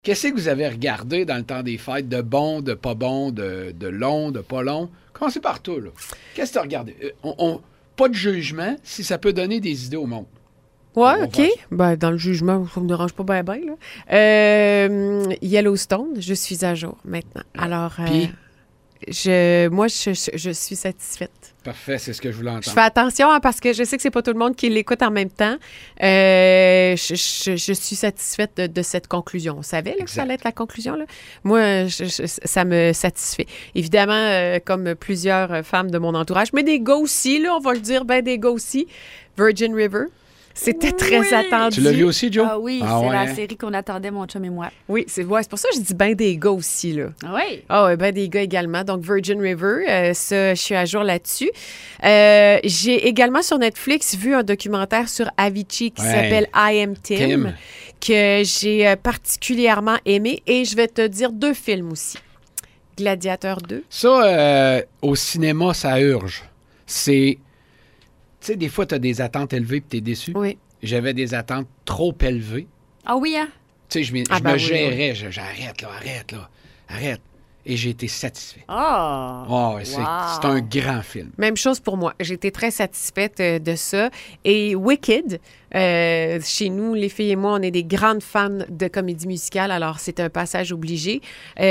Qu'est-ce que vous avez regardé dans le temps des fêtes de bon, de pas bon, de long, de pas long? Commencez par tout, là. Qu'est-ce que tu as regardé? Pas de jugement, si ça peut donner des idées au monde. Ouais, OK. Ben, dans le jugement, ça me dérange pas bien, là. Yellowstone, je suis à jour maintenant. Alors, Puis? moi, je suis satisfaite. Parfait, c'est ce que je voulais entendre. Je fais attention parce que je sais que c'est pas tout le monde qui l'écoute en même temps. Je suis satisfaite de cette conclusion. On savait là, que ça allait être la conclusion. Là. Moi, ça me satisfait. Évidemment, comme plusieurs femmes de mon entourage, mais des gars aussi, là, on va le dire, ben des gars aussi. Virgin River. C'était très attendu. Tu l'as vu aussi, Joe? Ah oui, c'est la série qu'on attendait, mon chum et moi. Oui, c'est pour ça que je dis ben des gars aussi, là. Ah oui? Ah oui, ben des gars également. Donc, Virgin River, ça, je suis à jour là-dessus. J'ai également sur Netflix vu un documentaire sur Avicii qui s'appelle I Am Tim, que j'ai particulièrement aimé. Et je vais te dire 2 films aussi. Gladiateur 2. Ça, au cinéma, ça urge. C'est... Tu sais, des fois, tu as des attentes élevées et tu es déçu. Oui. J'avais des attentes trop élevées. Ah oui, hein? Tu sais, je me gérais. J'arrête, arrête. Et j'ai été satisfait. C'est un grand film. Même chose pour moi. J'ai été très satisfaite de ça. Et Wicked, chez nous, les filles et moi, on est des grandes fans de comédie musicale, alors c'est un passage obligé.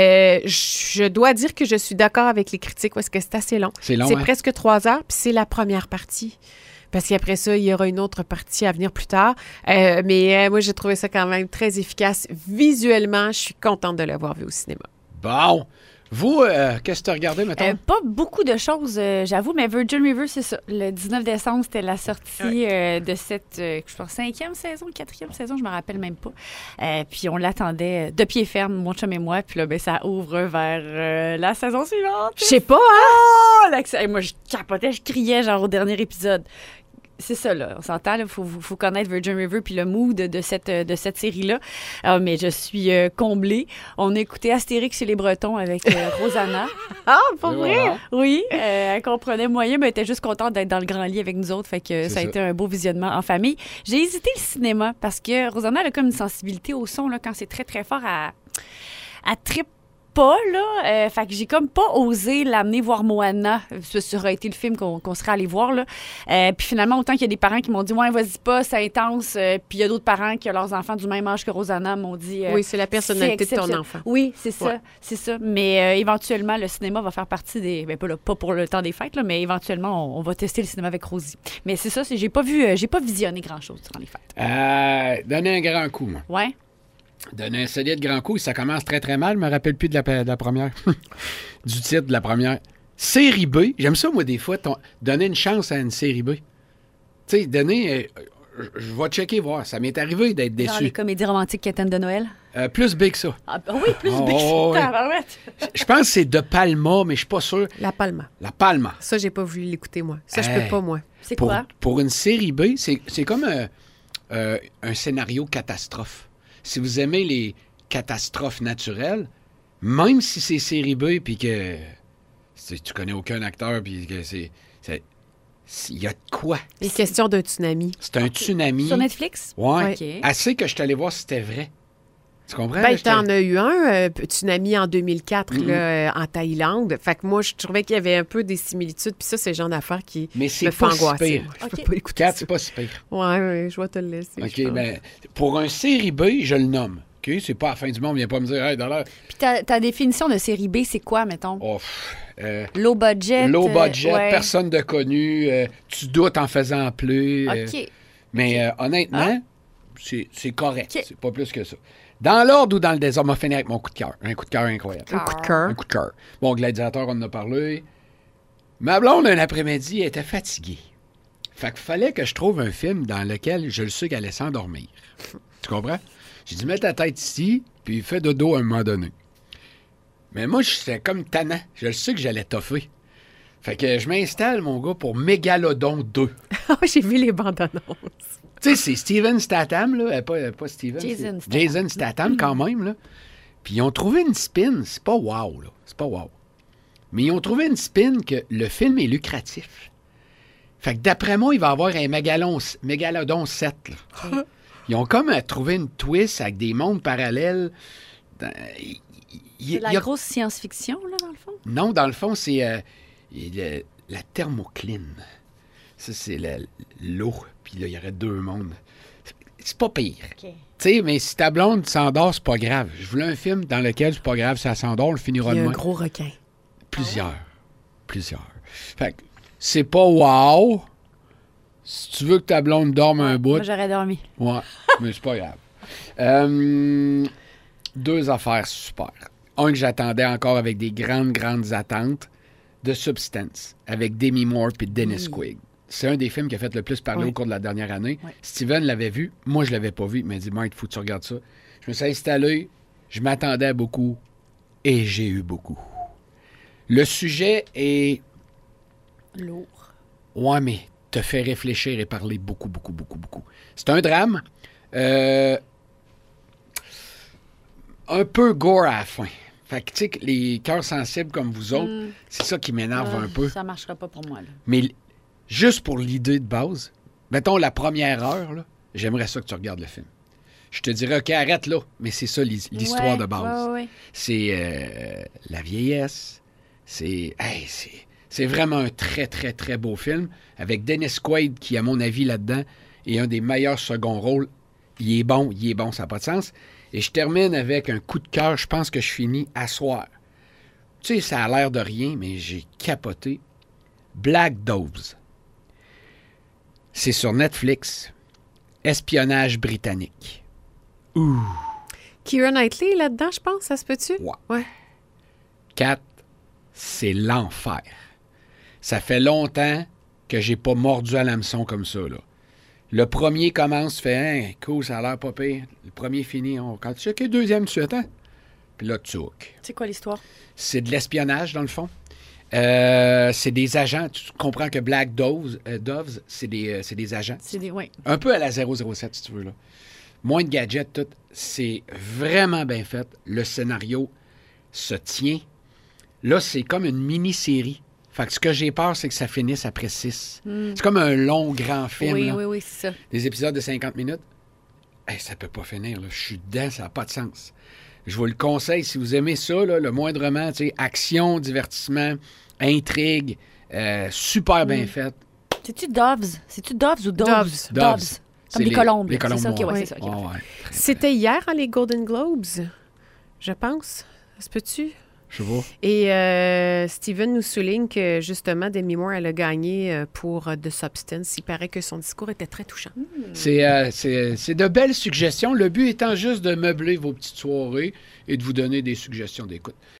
Je dois dire que je suis d'accord avec les critiques parce que c'est assez long. C'est long, C'est hein? presque 3 heures, puis c'est la première partie. Parce qu'après ça, il y aura une autre partie à venir plus tard. Mais moi, j'ai trouvé ça quand même très efficace. Visuellement, je suis contente de l'avoir vu au cinéma. Bon. Vous, qu'est-ce que tu as regardé, mettons? Pas beaucoup de choses, j'avoue, mais Virgin River, c'est ça. Le 19 décembre, c'était la sortie de cette, je pense, 5e saison, 4e saison, je me rappelle même pas. Puis on l'attendait de pied ferme, mon chum et moi. Puis là, ben, ça ouvre vers la saison suivante. Je sais pas, hein? Oh! Moi, je capotais, je criais, genre, au dernier épisode. C'est ça, là. On s'entend, il faut connaître Virgin River puis le mood de cette série-là. Mais je suis comblée. On a écouté Astérix chez les Bretons avec Rosanna. Ah, pas vrai? Voilà. Oui, elle comprenait moyen, mais elle était juste contente d'être dans le grand lit avec nous autres. Fait que ça a été un beau visionnement en famille. J'ai hésité le cinéma parce que Rosanna elle a comme une sensibilité au son, là, quand c'est très, très fort, à trip pas, là. Fait que j'ai comme pas osé l'amener voir Moana. Ça aurait été le film qu'on serait allé voir, là. Puis finalement, autant qu'il y a des parents qui m'ont dit « Ouais, vas-y pas, c'est intense. » Puis il y a d'autres parents qui ont leurs enfants du même âge que Rosanna m'ont dit oui, c'est la personnalité de ton enfant. Oui, c'est ça, c'est ça. Mais éventuellement, le cinéma va faire partie des... Ben, pas pour le temps des fêtes, là, mais éventuellement, on va tester le cinéma avec Rosie. Mais c'est ça, j'ai pas visionné grand-chose durant les fêtes. Donnez un grand coup, moi. Ouais. Donner un solide grand coup, ça commence très, très mal. Je me rappelle plus de la première. Du titre de la première. Série B. J'aime ça, moi, des fois, donner une chance à une série B. Tu sais, donner... je vais checker, voir. Ça m'est arrivé d'être déçu. Genre les comédies romantiques quétaines de Noël? Plus big que ça. Ah, oui, plus big que ça. Je pense que c'est De Palma, mais je suis pas sûr. La Palma. La Palma. Ça, j'ai pas voulu l'écouter, moi. Ça, je peux pas, moi. C'est quoi? Pour une série B, c'est comme un scénario catastrophe. Si vous aimez les catastrophes naturelles, même si c'est série B puis que tu connais aucun acteur puis que il y a de quoi? Les questions d'un tsunami. C'est un tsunami. Sur Netflix? Ouais. OK. Assez que je suis allé voir si c'était vrai. Tu comprends? Ben, t'en as eu un tsunami en 2004 là, en Thaïlande. Fait que moi, je trouvais qu'il y avait un peu des similitudes. Puis ça, c'est le genre d'affaires qui Mais c'est me fait pas si angoisser. pire. Moi. Je OK. peux pas écouter Kat, ça. c'est pas si pire. Ouais, je vais te le laisser. OK, ben, pour un série B, je le nomme. OK? C'est pas la fin du monde, viens pas me dire, hey, dans l'air. Puis ta définition de série B, c'est quoi, mettons? Oh, Low budget? low budget, ouais. personne de connu, tu doutes en faisant plus. OK. Mais honnêtement, c'est correct. OK. C'est pas plus que ça. Dans l'ordre ou dans le désordre, on va finir avec mon coup de cœur. Un coup de cœur incroyable. Un coup de cœur. Un coup de cœur. Bon, Gladiateur, on en a parlé. Ma blonde, un après-midi, elle était fatiguée. Fait qu'il fallait que je trouve un film dans lequel je le sais qu'elle allait s'endormir. Tu comprends? J'ai dit, mets ta tête ici, puis fais dodo à un moment donné. Mais moi, j'étais comme tannant. Je le sais que j'allais toffer. Fait que je m'installe, mon gars, pour Mégalodon 2. J'ai vu les bandes annonces. Tu sais, c'est Steven Statham, là. Pas Steven. Jason c'est Jason Statham, quand même, là. Puis ils ont trouvé une spin. C'est pas wow, là. C'est pas wow. Mais ils ont trouvé une spin que le film est lucratif. Fait que d'après moi, il va y avoir un Mégalodon 7, là. Ils ont comme trouvé une twist avec des mondes parallèles. C'est la grosse science-fiction, là, dans le fond? Non, dans le fond, c'est la thermocline. Ça, c'est l'eau. Puis là, il y aurait 2 mondes. C'est pas pire. OK. Tu sais, mais si ta blonde s'endort, c'est pas grave. Je voulais un film dans lequel c'est pas grave, ça s'endort, on le finira Il y a demain. un gros requin. Plusieurs. Fait que c'est pas wow. Si tu veux que ta blonde dorme un bout, Moi, j'aurais dormi. ouais, mais c'est pas grave. 2 affaires super. Un que j'attendais encore avec des grandes attentes, de Substance, avec Demi Moore et Dennis Quaid. C'est un des films qui a fait le plus parler au cours de la dernière année. Oui. Steven l'avait vu. Moi, je l'avais pas vu. Il m'a dit, Marc, il faut que tu regardes ça. Je me suis installé. Je m'attendais à beaucoup. Et j'ai eu beaucoup. Le sujet est... Lourd. Ouais, mais te fait réfléchir et parler beaucoup. C'est un drame. Un peu gore à la fin. Fait que, tu sais, que les cœurs sensibles comme vous autres, c'est ça qui m'énerve un peu. Ça marchera pas pour moi, là. Mais juste pour l'idée de base, mettons la première heure, là, j'aimerais ça que tu regardes le film. Je te dirais, OK, arrête là, mais c'est ça l'histoire de base. Ouais. C'est la vieillesse. C'est vraiment un très beau film avec Dennis Quaid qui, à mon avis, là-dedans, est un des meilleurs second rôles. Il est bon, ça n'a pas de sens. Et je termine avec un coup de cœur. Je pense que je finis à soir. Tu sais, ça a l'air de rien, mais j'ai capoté. Black Doves. C'est sur Netflix. Espionnage britannique. Ouh. Keira Knightley là-dedans, je pense, ça se peut-tu? Ouais. 4, c'est l'enfer. Ça fait longtemps que j'ai pas mordu à l'hameçon comme ça, là. Le premier commence, fait cool, ça a l'air pas pire. Le premier finit, quand tu sais que le deuxième, tu attends. Puis là, tu hook. C'est quoi l'histoire? C'est de l'espionnage, dans le fond. C'est des agents. Tu comprends que Black Doves, c'est des agents. Oui. Un peu à la 007, si tu veux, là. Moins de gadgets, tout. C'est vraiment bien fait. Le scénario se tient. Là, c'est comme une mini-série. Fait que ce que j'ai peur, c'est que ça finisse après 6. C'est comme un long, grand film. Oui, c'est ça. Des épisodes de 50 minutes. Ça peut pas finir. Là. Je suis dedans, ça n'a pas de sens. Je vous le conseille, si vous aimez ça, là, le moindrement, action, divertissement, intrigue, super bien fait. C'est-tu Doves? C'est-tu Doves ou Doves? Doves. Comme les colombes. Les colombes. C'est ça, Ouais. c'est ça. C'était hier, les Golden Globes, je pense. Ça se peut-tu? Je vois. Et Steven nous souligne que, justement, Demi Moore, elle a gagné pour The Substance. Il paraît que son discours était très touchant. C'est de belles suggestions. Le but étant juste de meubler vos petites soirées et de vous donner des suggestions d'écoute.